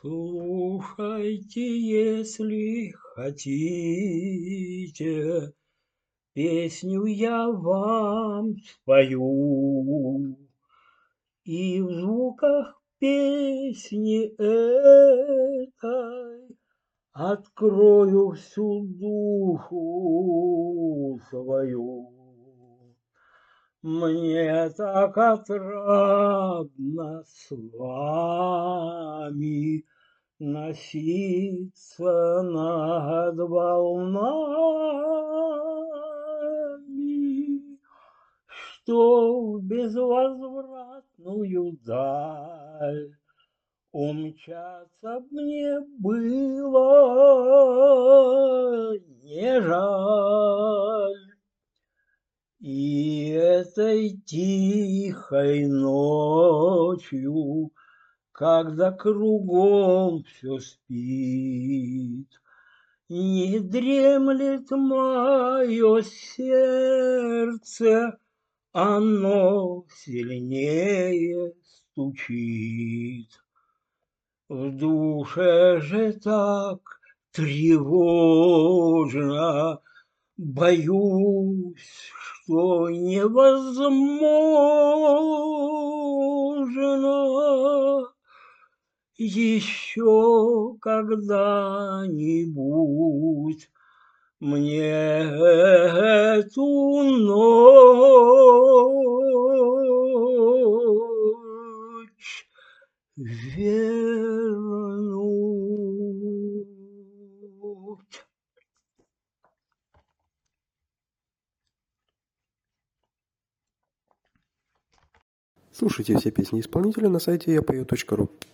Слушайте, если хотите, песню я вам спою, и в звуках песни этой открою всю душу свою. Мне так отрадно с вами носиться над волнами, что в безвозвратную даль умчаться мне было не жаль. И этой тихой ночью, когда кругом все спит, не дремлет мое сердце, оно сильнее стучит. В душе же так тревожно, боюсь, что невозможно еще когда-нибудь мне эту ночь вернуть. Слушайте все песни исполнителя на сайте yapою.ru.